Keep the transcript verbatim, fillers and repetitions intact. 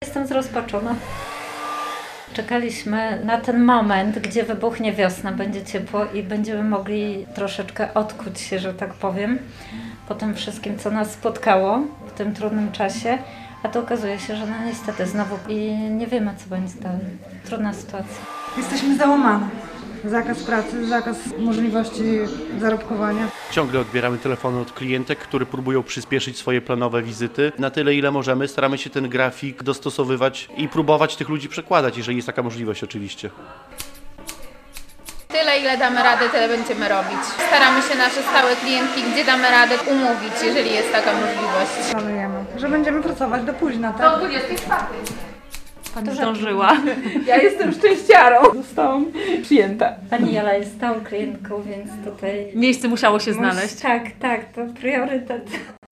jestem zrozpaczona. Czekaliśmy na ten moment, gdzie wybuchnie wiosna, będzie ciepło i będziemy mogli troszeczkę odkuć się, że tak powiem, po tym wszystkim, co nas spotkało w tym trudnym czasie. A to okazuje się, że no niestety znowu i nie wiemy, co będzie dalej. Trudna sytuacja. Jesteśmy załamane. Zakaz pracy, zakaz możliwości zarobkowania. Ciągle odbieramy telefony od klientek, które próbują przyspieszyć swoje planowe wizyty. Na tyle, ile możemy, staramy się ten grafik dostosowywać i próbować tych ludzi przekładać, jeżeli jest taka możliwość oczywiście. Tyle, ile damy radę, tyle będziemy robić. Staramy się nasze stałe klientki, gdzie damy radę, umówić, jeżeli jest taka możliwość. Planujemy, że będziemy pracować do późna, tak? Do dwudziestej czwartej. Pani zdążyła. Ja jestem szczęściarą. Zostałam przyjęta. Pani Jola jest stałą klientką, więc tutaj... Miejsce musiało się znaleźć. Tak, tak, to priorytet.